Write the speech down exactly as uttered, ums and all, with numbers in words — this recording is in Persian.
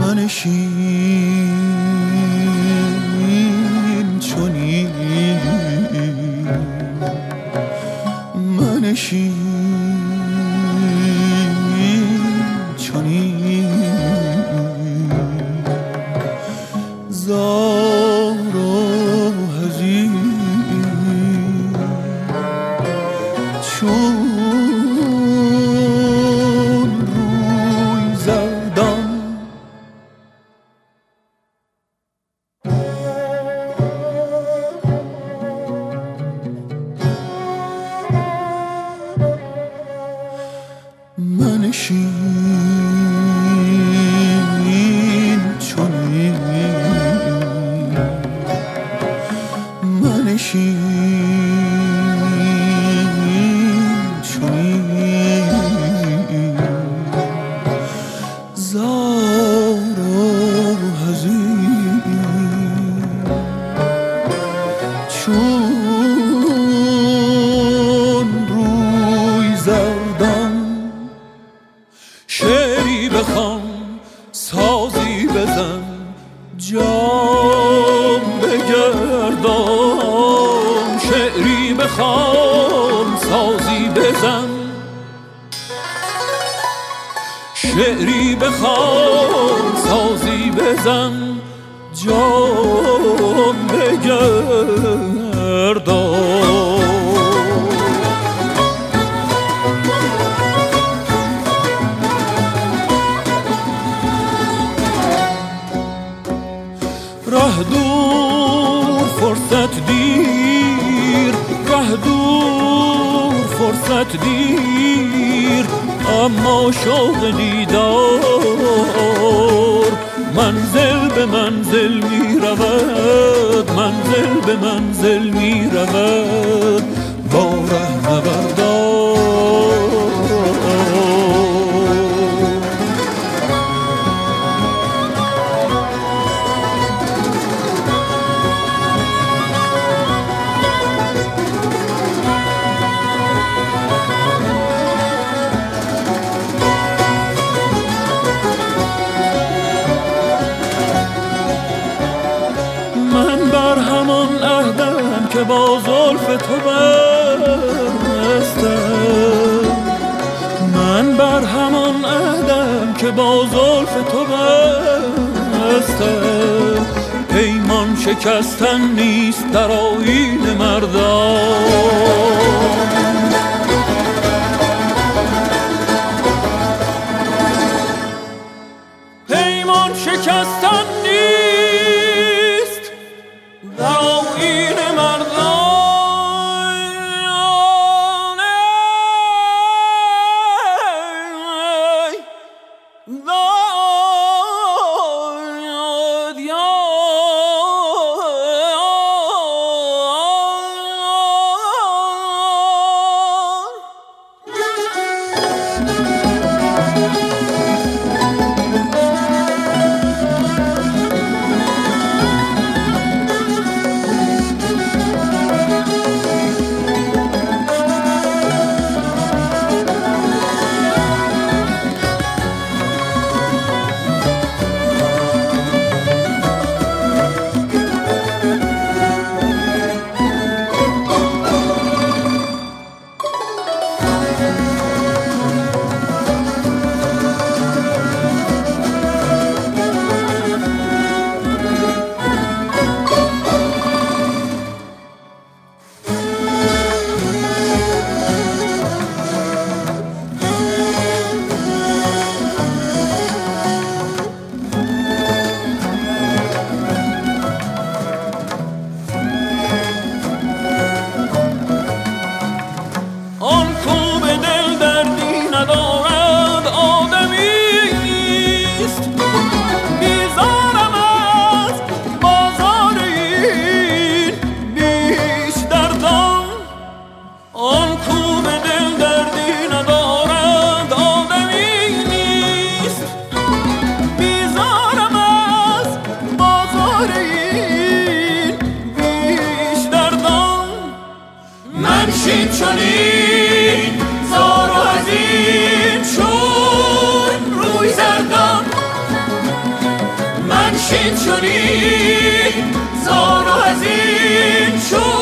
منشین چنین منشین چنین زار و حزین چون روی زردم منشین چنین منشین چنین زار و حزین چون روی زردم شعری بخوان سازی بزن جام بگردان شعری بخوان سازی بزن شعری بخوان سازی بزن جام بگردان ره دور فرصت دیر ره دور فرصت دیر اما شوق دیدار منزل به منزل می رود منزل به منزل می رود با ره نبردار که با زلف تو بستم من بر همان عهدم که با زلف تو بستم پیمان شکستن نیست در آیین مردان پیمان شکستن نیست در آیین هزار و از این شد